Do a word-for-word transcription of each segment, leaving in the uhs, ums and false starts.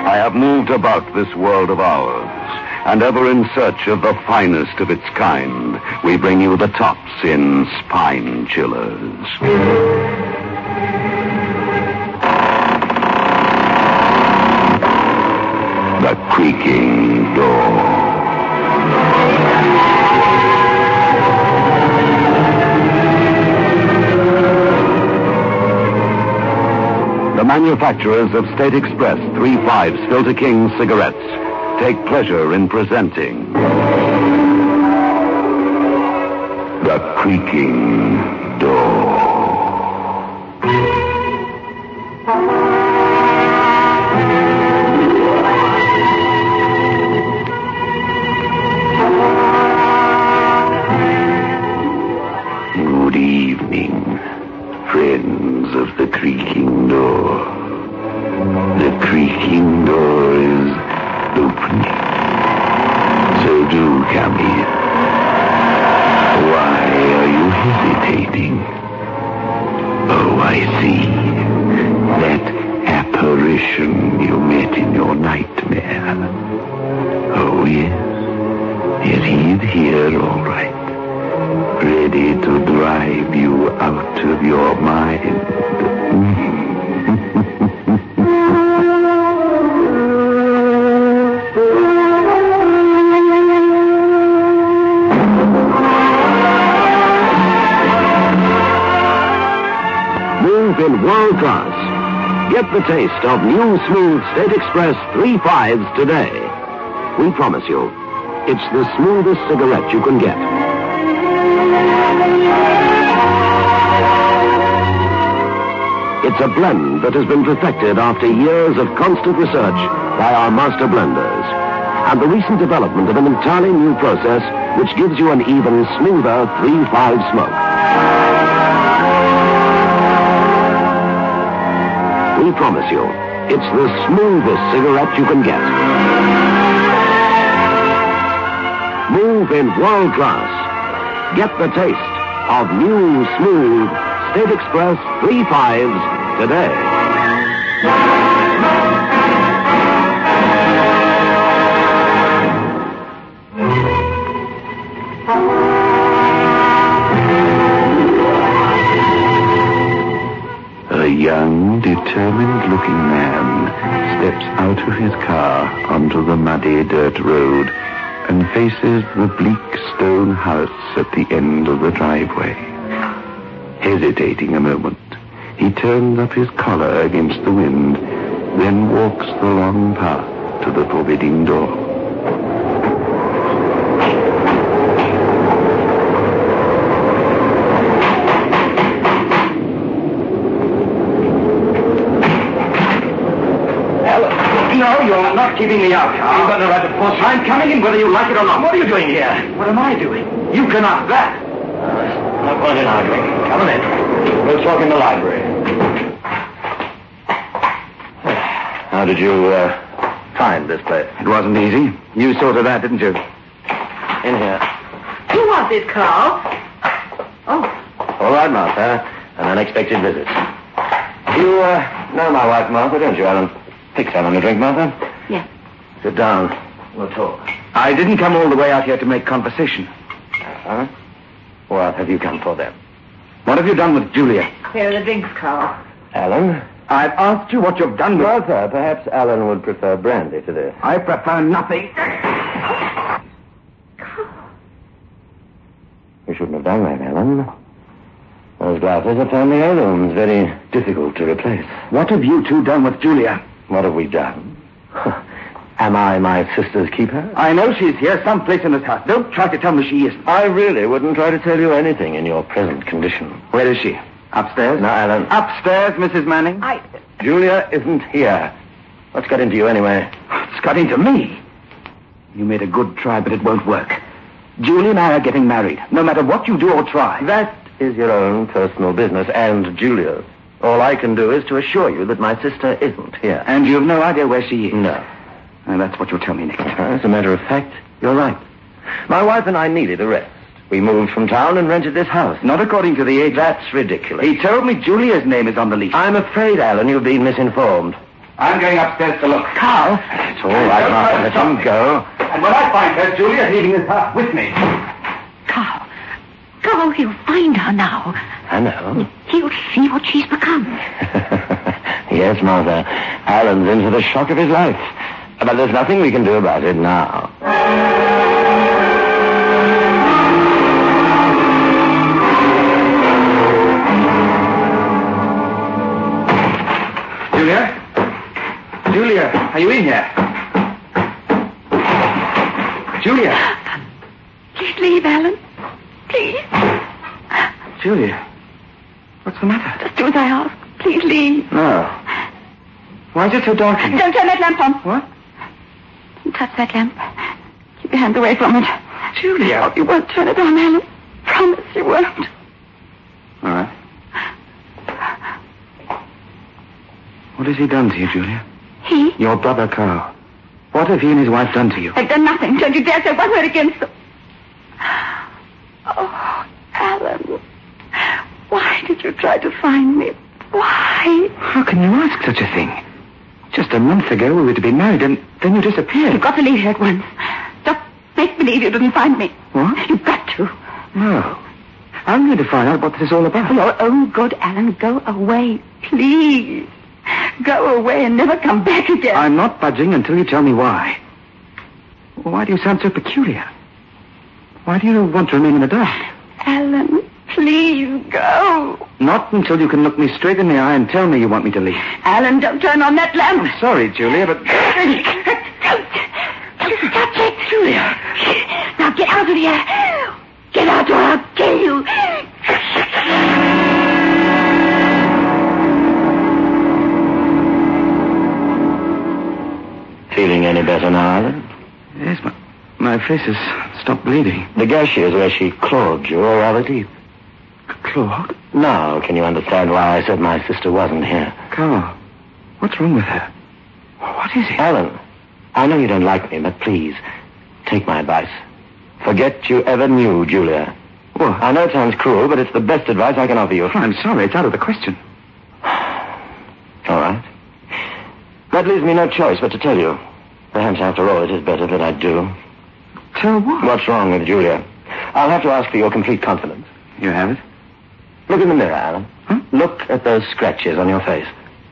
I have moved about this world of ours, and ever in search of the finest of its kind, we bring you the tops in spine chillers. The creaking door. The manufacturers of State Express three fives Filter King cigarettes take pleasure in presenting The Creaking Door. Good evening, friends of The Creaking Door. The creaking door is opening. So do come in. Why are you hesitating? Oh, I see. That apparition you met in your nightmare. Oh, yes. Yes, he's here, all right. Ready to drive you out of your mind. Move in world class. Get the taste of new smooth State Express three fives today. We promise you, it's the smoothest cigarette you can get. It's a blend that has been perfected after years of constant research by our master blenders. And the recent development of an entirely new process which gives you an even smoother three five smoke. We promise you, it's the smoothest cigarette you can get. Move in world class. Get the taste of new, smooth State Express three fives today. A young, determined-looking man steps out of his car onto the muddy dirt road and faces the bleak stone house at the end of the driveway. Hesitating a moment, he turns up his collar against the wind, then walks the long path to the forbidding door. No, you're not keeping me out. You've got no right to force. I'm coming in whether you like it or not. What are you doing here? What am I doing? You can ask that. Uh, no point in arguing. Come on in. We'll talk in the library. How did you uh, find this place? It wasn't easy. You saw to that, didn't you? In here. Who was it, Carl? Oh. All right, Martha. An unexpected visit. You uh, know my wife, Martha, don't you, Alan? Fix Alan a drink, Martha. Yes. Sit down. We'll talk. I didn't come all the way out here to make conversation. Uh-huh. What have you come for, then? What have you done with Julia? Here are the drinks, Carl. Alan? I've asked you what you've done with... Martha, perhaps Alan would prefer brandy to this. I prefer nothing. You shouldn't have done that, Alan. Those glasses are family heirlooms, very difficult to replace. What have you two done with Julia? What have we done? Am I my sister's keeper? I know she's here, someplace in this house. Don't try to tell me she isn't. I really wouldn't try to tell you anything in your present condition. Where is she? Upstairs? No, Alan. Upstairs, Missus Manning? I... Julia isn't here. What's got into you anyway? It's got into me. You made a good try, but it won't work. Julie and I are getting married, no matter what you do or try. That is your own personal business, and Julia's. All I can do is to assure you that my sister isn't here. And you've no idea where she is? No. And that's what you'll tell me next. As a matter of fact, you're right. My wife and I needed a rest. We moved from town and rented this house. Not according to the age. That's ridiculous. He told me Julia's name is on the lease. I'm afraid, Alan, you've been misinformed. I'm going upstairs to look. Carl. It's all right, Martha. Let him go. And when I find her, Julia, leaving this house with me. Carl. Carl, he'll find her now. I know. He'll see what she's become. Yes, Martha. Alan's in for the shock of his life. But there's nothing we can do about it now. Julia? Julia, are you in here? Julia? Please leave, Alan. Please. Julia? What's the matter? Just do as I ask. Please leave. No. Why is it so dark in here? Don't turn that lamp on. What? Don't touch that lamp. Keep your hands away from it. Julia. You won't turn it on, Alan. Promise you won't. All right. What has he done to you, Julia? He? Your brother, Carl. What have he and his wife done to you? They've done nothing. Don't you dare say one word against them. Oh, Alan. Why did you try to find me? Why? How can you ask such a thing? Just a month ago we were to be married, and then you disappeared. You've got to leave here at once. Just make believe you didn't find me. What? You've got to. No. I'm going to find out what this is all about. For your own good, Alan, go away. Please. Go away and never come back again. I'm not budging until you tell me why. Why do you sound so peculiar? Why do you want to remain in the dark? Alan, please go. Not until you can look me straight in the eye and tell me you want me to leave. Alan, don't turn on that lamp. I'm sorry, Julia, but... Don't. Don't touch it. Julia. Now get out of here. Get out or I'll kill you. Feeling any better now, Alan? Yes, my, my face has stopped bleeding. The gash is where she clawed you, or rather deep. Claude? Now, can you understand why I said my sister wasn't here? Carl, what's wrong with her? What is it? Alan, I know you don't like me, but please, take my advice. Forget you ever knew Julia. What? I know it sounds cruel, but it's the best advice I can offer you. I'm sorry, it's out of the question. All right. That leaves me no choice but to tell you. Perhaps, after all, it is better that I do. Tell what? What's wrong with Julia? I'll have to ask for your complete confidence. You have it? Look in the mirror, Alan. Huh? Look at those scratches on your face.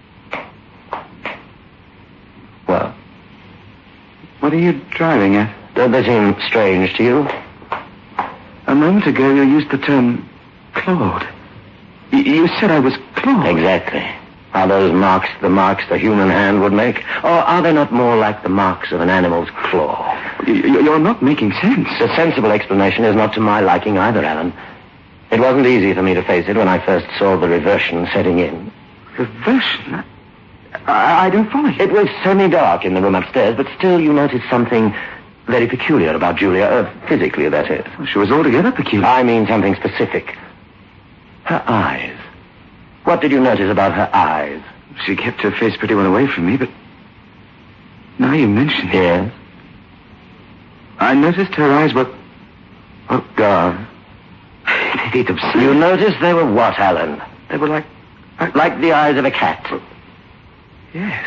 Well? What are you driving at? Don't they seem strange to you? A moment ago you used the term Claude. Y- you said I was Claude. Exactly. Are those marks the marks the human hand would make? Or are they not more like the marks of an animal's claw? Y- you're not making sense. The sensible explanation is not to my liking either, Alan. It wasn't easy for me to face it when I first saw the reversion setting in. Reversion? I, I don't follow you. It was semi-dark in the room upstairs, but still you noticed something very peculiar about Julia. Uh, physically, that is. Well, she was altogether peculiar. I mean something specific. Her eyes. What did you notice about her eyes? She kept her face pretty well away from me, but now you mention it. Yes? I noticed her eyes were... Oh, God. It's absurd. You noticed they were what, Alan? They were like... like... Like the eyes of a cat. Yes.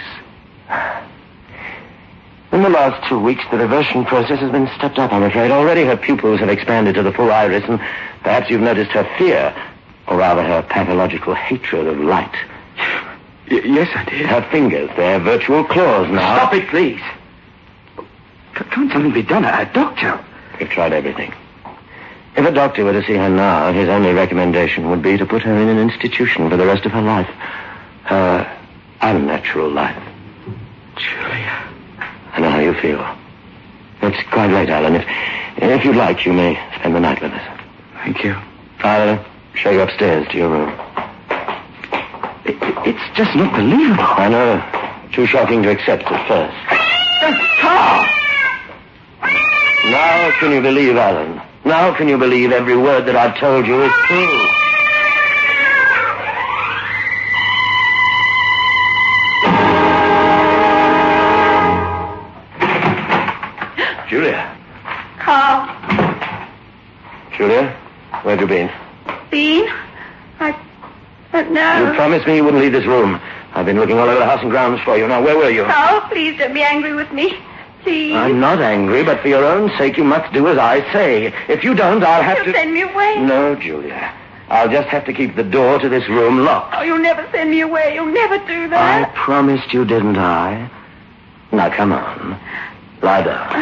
In the last two weeks, the reversion process has been stepped up, I'm afraid. Already her pupils have expanded to the full iris, and perhaps you've noticed her fear, or rather her pathological hatred of light. Y- yes, I did. Her fingers, they're virtual claws now. Stop it, please. C- can't something be done? A doctor? We've tried everything. If a doctor were to see her now, his only recommendation would be to put her in an institution for the rest of her life. Her unnatural life. Julia. I know how you feel. It's quite late, Alan. If, if you'd like, you may spend the night with us. Thank you. I'll show you upstairs to your room. It, it's just not believable. I know. Too shocking to accept at first. Carl! Now can you believe, Alan? Now can you believe every word that I've told you is true? Julia. Carl. Julia, where have you been? Bean? I don't know. You promised me you wouldn't leave this room. I've been looking all over the house and grounds for you. Now, where were you? Oh, please don't be angry with me. Please. I'm not angry, but for your own sake, you must do as I say. If you don't, I'll have You'll to... send me away. No, Julia. I'll just have to keep the door to this room locked. Oh, you'll never send me away. You'll never do I that. promised you, didn't I? Now, come on. Lie down.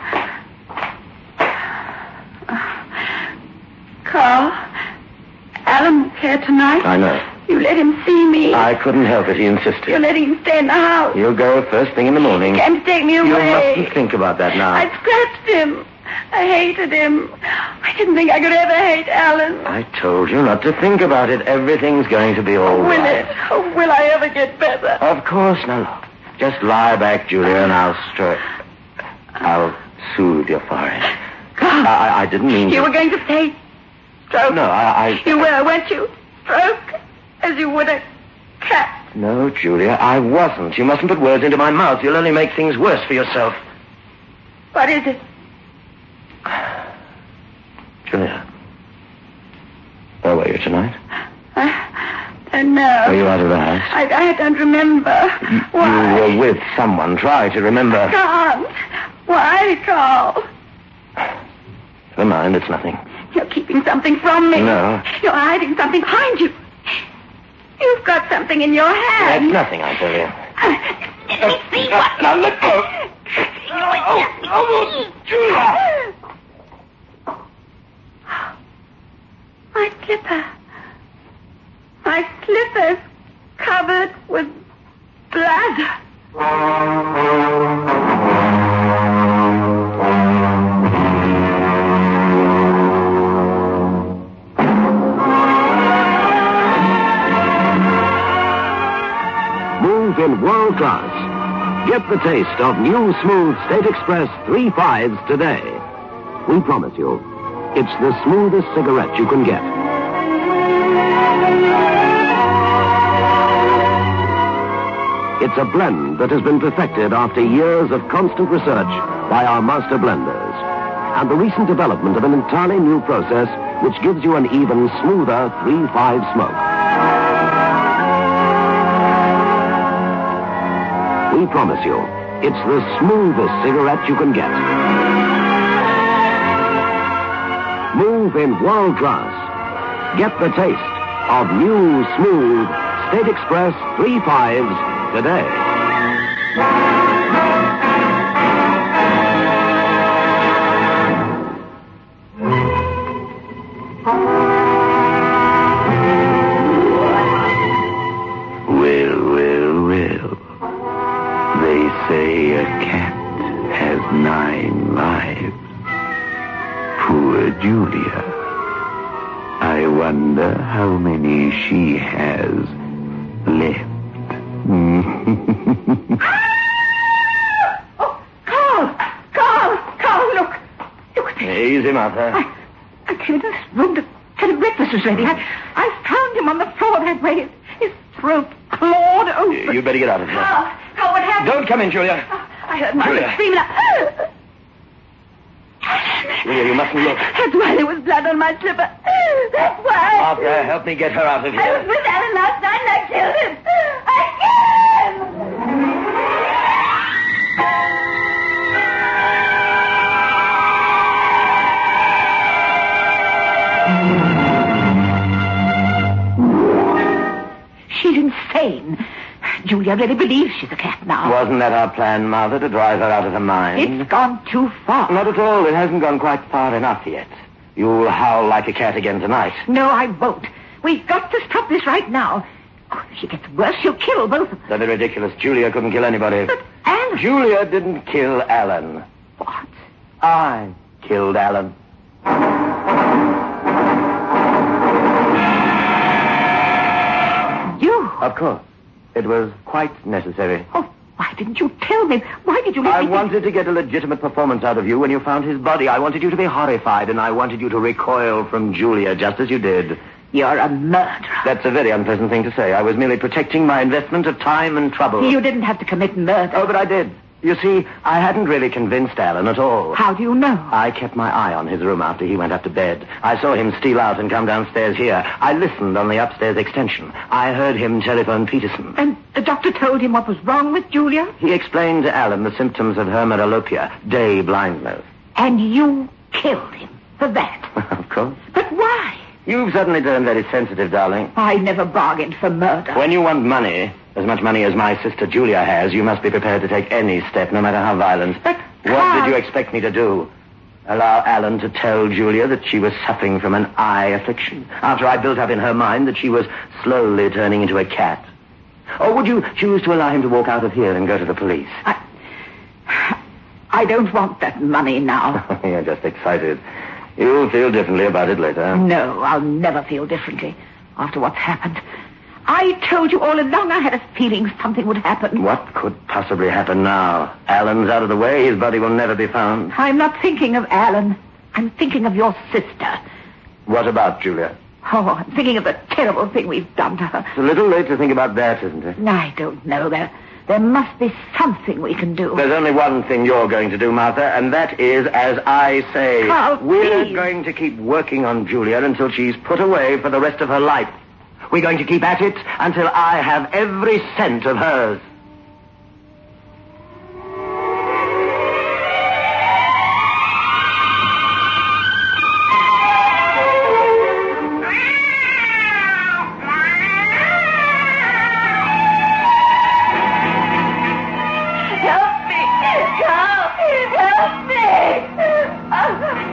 Carl, Alan was here tonight. I know. You let him see me. I couldn't help it. He insisted. You're letting him stay in the house. You'll go first thing in the morning. He came to take me away. You mustn't think about that now. I scratched him. I hated him. I didn't think I could ever hate Alan. I told you not to think about it. Everything's going to be all Will right. it? Oh, will I ever get better? Of course. Now, look. Just lie back, Julia, and I'll stroke. I'll soothe your forehead. Carl, I, I didn't mean you to... were going to say stroke. No, I... I... You were, weren't you? Stroke, as you would a cat. No, Julia, I wasn't. You mustn't put words into my mouth. You'll only make things worse for yourself. What is it? Julia, where were you tonight? I don't know. Were you out of the house? I, I don't remember. Why? You were with someone. Try to remember. I can't. Why, Carl? Never mind, it's nothing. You're keeping something from me. No. You're hiding something behind you. You've got something in your hand. That's nothing, I tell you. Let me see what... Now, let go. Oh, oh, Julia. My slipper. My slipper's covered with blood. Move in world class. Get the taste of new smooth State Express three fives today. We promise you, it's the smoothest cigarette you can get. It's a blend that has been perfected after years of constant research by our master blenders. And the recent development of an entirely new process which gives you an even smoother three five smoke. We promise you, it's the smoothest cigarette you can get. Move in world class. Get the taste of new, smooth State Express three fives today. Well, well, well. They say a cat has nine lives. Poor Julia. I wonder how many she has left. Oh, Carl! Carl! Carl, look! Look at this. Easy, Martha. I, I came into this room to tell him breakfast was ready. I, I found him on the floor that way. His, his throat clawed open. You'd better get out of here. Carl, Carl, what happened? Don't come in, Julia. I heard Martha Julia. screaming out. Julia, you mustn't look. That's why there was blood on my slipper. That's why. Martha, help me get her out of I was here. with Alan last night and I killed him. I killed him. She's insane. Julia really believes she's a cat now. Wasn't that our plan, Martha, to drive her out of her mind? It's gone too far. Not at all. It hasn't gone quite far enough yet. You'll howl like a cat again tonight. No, I won't. We've got to stop this right now. Oh, if she gets worse, she'll kill both of them. That'd be ridiculous. Julia couldn't kill anybody. But Alan... Julia didn't kill Alan. What? I killed Alan. You? Of course. It was quite necessary. Oh, why didn't you tell me? Why did you let I me... wanted to get a legitimate performance out of you when you found his body. I wanted you to be horrified, and I wanted you to recoil from Julia, just as you did. You're a murderer. That's a very unpleasant thing to say. I was merely protecting my investment of time and trouble. You didn't have to commit murder. Oh, but I did. You see, I hadn't really convinced Alan at all. How do you know? I kept my eye on his room after he went up to bed. I saw him steal out and come downstairs here. I listened on the upstairs extension. I heard him telephone Peterson. And the doctor told him what was wrong with Julia? He explained to Alan the symptoms of hemeralopia, day blindness. And you killed him for that? Of course. But why? You've suddenly turned very sensitive, darling. I never bargained for murder. When you want money, as much money as my sister Julia has, you must be prepared to take any step, no matter how violent. But, what Carl... did you expect me to do? Allow Alan to tell Julia that she was suffering from an eye affliction, after I built up in her mind that she was slowly turning into a cat? Or would you choose to allow him to walk out of here and go to the police? I... I don't want that money now. You're just excited. You'll feel differently about it later. No, I'll never feel differently after what's happened. I told you all along I had a feeling something would happen. What could possibly happen now? Alan's out of the way. His body will never be found. I'm not thinking of Alan. I'm thinking of your sister. What about Julia? Oh, I'm thinking of the terrible thing we've done to her. It's a little late to think about that, isn't it? I don't know. There, there must be something we can do. There's only one thing you're going to do, Martha, and that is, as I say, Carl, we're please. going to keep working on Julia until she's put away for the rest of her life. We're going to keep at it until I have every cent of hers. Help me! Carl! Help me!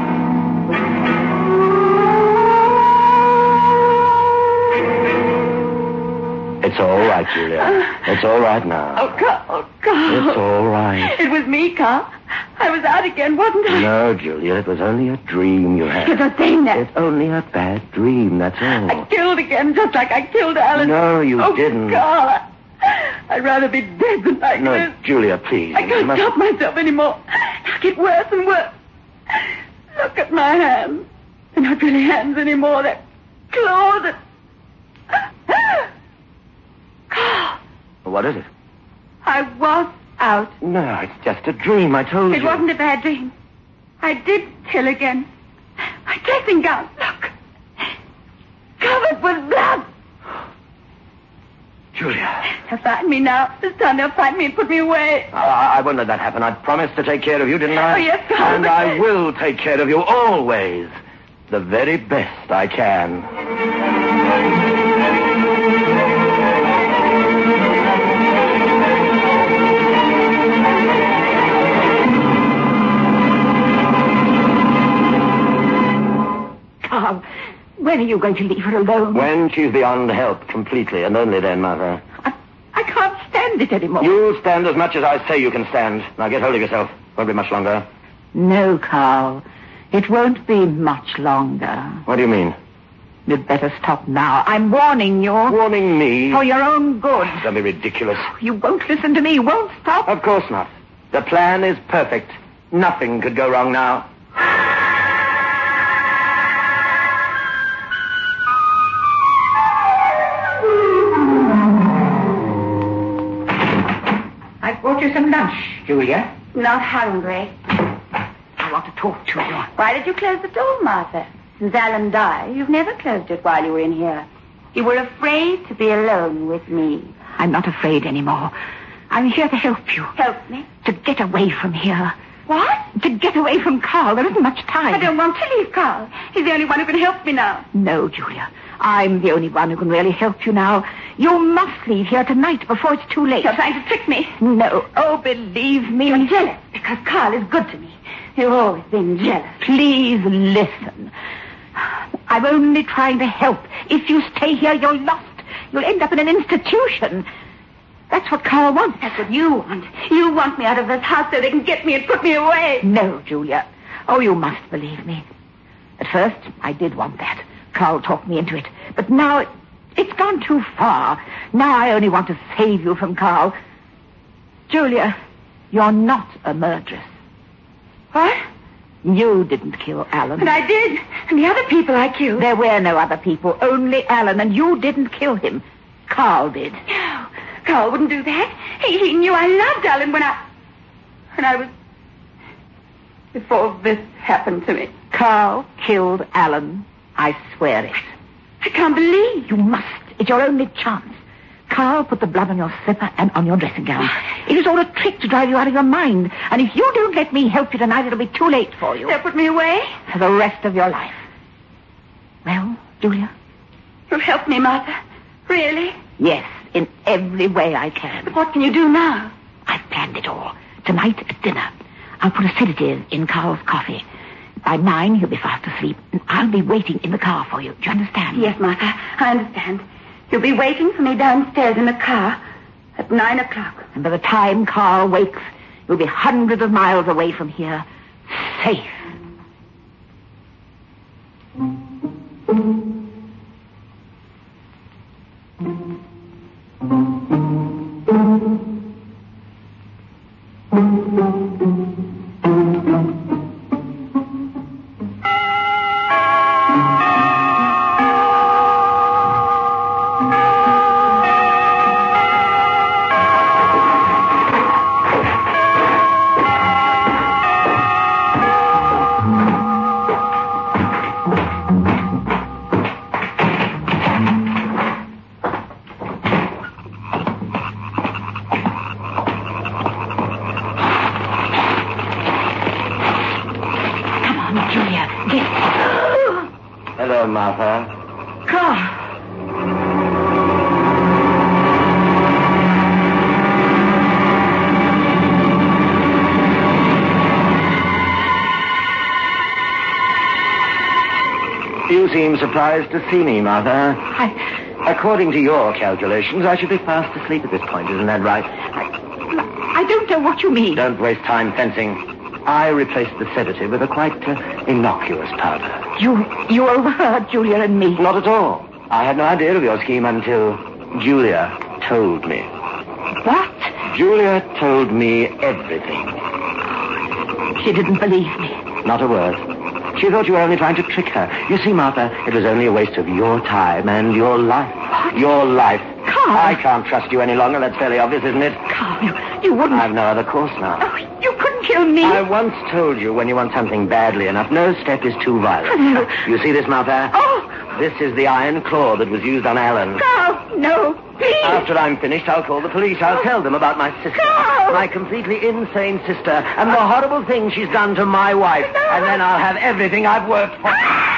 It's all right, Julia. It's all right now. Oh, Carl! Oh, Carl! It's all right. It was me, Carl. I was out again, wasn't I? No, Julia, it was only a dream you had. You're not saying that. It's only a bad dream, that's all. I killed again, just like I killed Alan. No, you oh, didn't. Carl, I, I'd rather be dead than like No, this. Julia, please. I you can't must- stop myself anymore. I get worse and worse. Look at my hands. They're not really hands anymore. They're claws. And... Carl, What is it? I was out. No, it's just a dream, I told It you. wasn't a bad dream. I did kill again. My dressing gown, look. Covered with blood. Julia. They'll find me now. This time they'll find me and put me away. I, I won't let that happen. I promised to take care of you, didn't I? Oh, yes, Carl. And I will take care of you always. The very best I can. Carl, when are you going to leave her alone? When she's beyond help completely, and only then, Mother. I, I can't stand it anymore. You'll stand as much as I say you can stand. Now get hold of yourself. Won't be much longer. No, Carl. It won't be much longer. What do you mean? You'd better stop now. I'm warning you. Warning me? For your own good. Don't be ridiculous. You won't listen to me. You won't stop. Of course not. The plan is perfect. Nothing could go wrong now. I brought you some lunch, Julia. Not hungry. I want to talk to you. Why did you close the door, Martha? Since Alan died, you've never closed it while you were in here. You were afraid to be alone with me. I'm not afraid anymore. I'm here to help you. Help me? To get away from here. What? To get away from Carl. There isn't much time. I don't want to leave Carl. He's the only one who can help me now. No, Julia. I'm the only one who can really help you now. You must leave here tonight before it's too late. You're trying to trick me. No. Oh, believe me. You're jealous because Carl is good to me. You've always been jealous. Please listen. I'm only trying to help. If you stay here, you're lost. You'll end up in an institution. That's what Carl wants. That's what you want. You want me out of this house so they can get me and put me away. No, Julia. Oh, you must believe me. At first, I did want that. Carl talked me into it. But now, it, it's gone too far. Now I only want to save you from Carl. Julia, you're not a murderess. What? You didn't kill Alan. But I did. And the other people I killed. There were no other people, only Alan, and you didn't kill him. Carl did. No, Carl wouldn't do that. He, he knew I loved Alan when I... And I was... Before this happened to me. Carl killed Alan. I swear it. I can't believe... You must. It's your only chance. Carl put the blood on your slipper and on your dressing gown. It was all a trick to drive you out of your mind. And if you don't let me help you tonight, it'll be too late for you. They'll put me away? For the rest of your life. Well, Julia? You'll help me, Martha? Really? Yes, in every way I can. But what can you do now? I've planned it all. Tonight at dinner, I'll put a sedative in Carl's coffee. By nine, he'll be fast asleep, and I'll be waiting in the car for you. Do you understand? Yes, Martha, I understand. You'll be waiting for me downstairs in the car at nine o'clock. And by the time Carl wakes, you'll be hundreds of miles away from here, safe. Hello, Martha. Carl. You seem surprised to see me, Martha. I... According to your calculations, I should be fast asleep at this point, isn't that right? I, I don't know what you mean. Don't waste time fencing. I replaced the sedative with a quite uh, innocuous powder. You you overheard Julia and me. Not at all. I had no idea of your scheme until Julia told me. What? Julia told me everything. She didn't believe me. Not a word. She thought you were only trying to trick her. You see, Martha, it was only a waste of your time and your life. What? Your life. Carl. I can't trust you any longer. That's fairly obvious, isn't it? Carl, you, you wouldn't... I've no other course now. Oh, you couldn't kill me. I once told you when you want something badly enough, no step is too violent. No. You see this, Martha? Oh! This is the iron claw that was used on Alan. Carl, no, please. After I'm finished, I'll call the police. I'll tell them about my sister. Carl! My completely insane sister and the horrible thing she's done to my wife. No. And then I'll have everything I've worked for.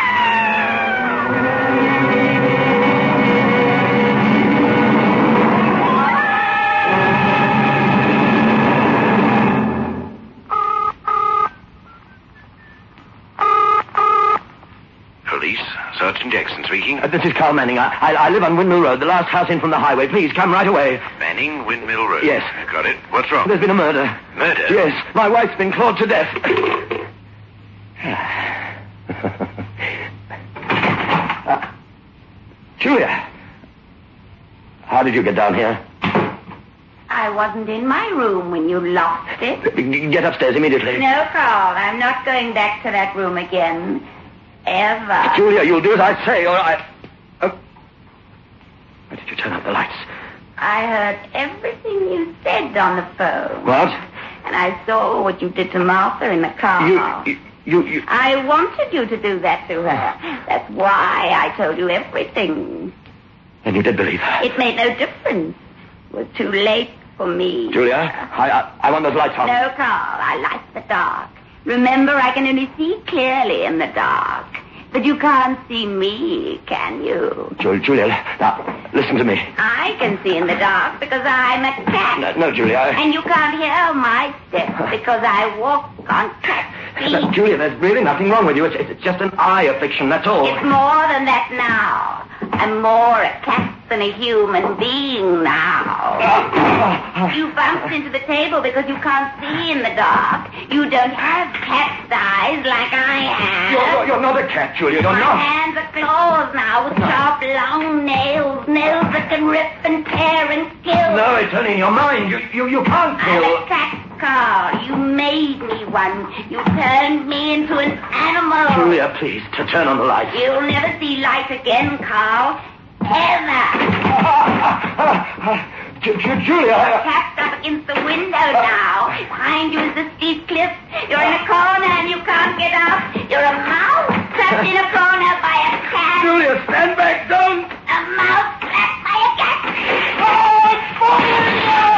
Police, Sergeant Jackson speaking. Uh, this is Carl Manning. I, I, I live on Windmill Road, the last house in from the highway. Please, come right away. Manning, Windmill Road. Yes. Got it. What's wrong? There's been a murder. Murder? Yes. My wife's been clawed to death. uh, Julia. How did you get down here? I wasn't in my room when you lost it. G- Get upstairs immediately. No, Carl, I'm not going back to that room again. Ever. Julia, you'll do as I say, or I... Oh. Why did you turn out the lights? I heard everything you said on the phone. What? And I saw what you did to Martha in the car. You... You... you... I wanted you to do that to her. That's why I told you everything. And you did believe her? It made no difference. It was too late for me. Julia, I, I, I want those lights on. No, Carl, I like the dark. Remember, I can only see clearly in the dark. But you can't see me, can you? Jul- Julia, now, listen to me. I can see in the dark because I'm a cat. No, no Julia. I... And you can't hear my steps because I walk on cat feet. No, Julia, there's really nothing wrong with you. It's, it's just an eye affliction, that's all. It's more than that now. I'm more a cat than a human being now. You bumped into the table because you can't see in the dark. You don't have cat's eyes like I have. You're, you're, you're not a cat, Julia. You're My not. hands are claws now with sharp, long nails. Nails that can rip and tear and kill. No, it's only in your mind. You, you, you can't I'm kill. a cat, Carl. You made me one. You turned me into an animal. Julia, please, to turn on the lights. You'll never see light again, Carl. Ever. J- J- Julia, I... Cat's up against the window now. Behind you is the steep cliff. You're in a corner and you can't get out. You're a mouse trapped in a corner by a cat. Julia, stand back, don't! A mouse trapped by a cat. Oh, it's falling!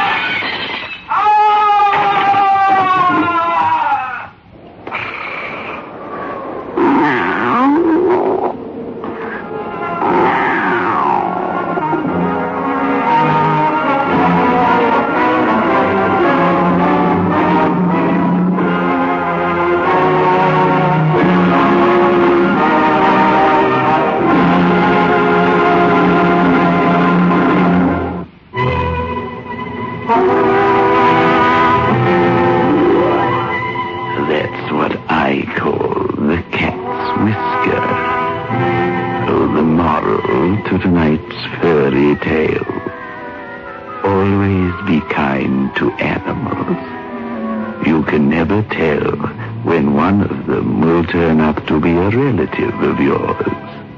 That's what I call the cat's whisker. Oh, the moral to tonight's fairy tale. Always be kind to animals. You can never tell when one of them will turn out to be a relative of yours.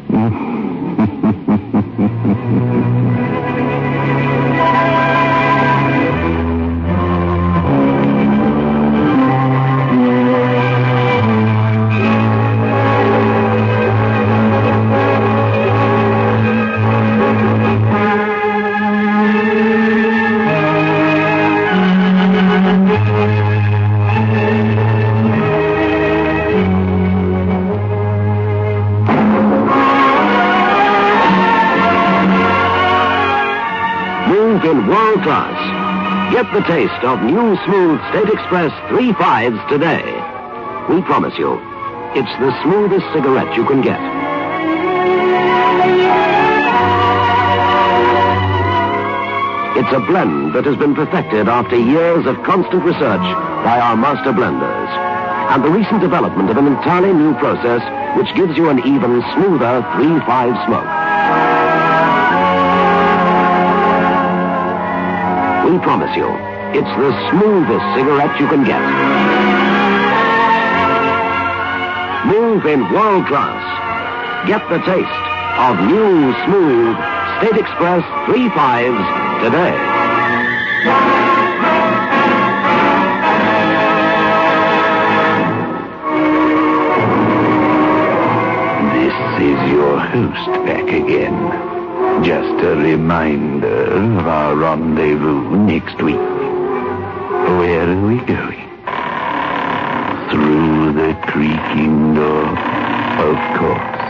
In world class. Get the taste of new smooth State Express three fives today. We promise you, it's the smoothest cigarette you can get. It's a blend that has been perfected after years of constant research by our master blenders. And the recent development of an entirely new process which gives you an even smoother three five smoke. We promise you, it's the smoothest cigarette you can get. Move in world class. Get the taste of new, smooth State Express three fives today. This is your host back again. Just a reminder of our rendezvous next week. Where are we going? Through the creaking door, of course.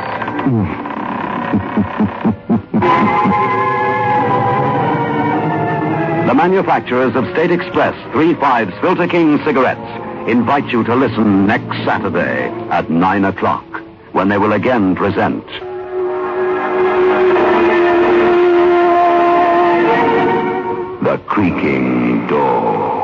The manufacturers of State Express three fives Filter King cigarettes invite you to listen next Saturday at nine o'clock when they will again present The Creaking Door.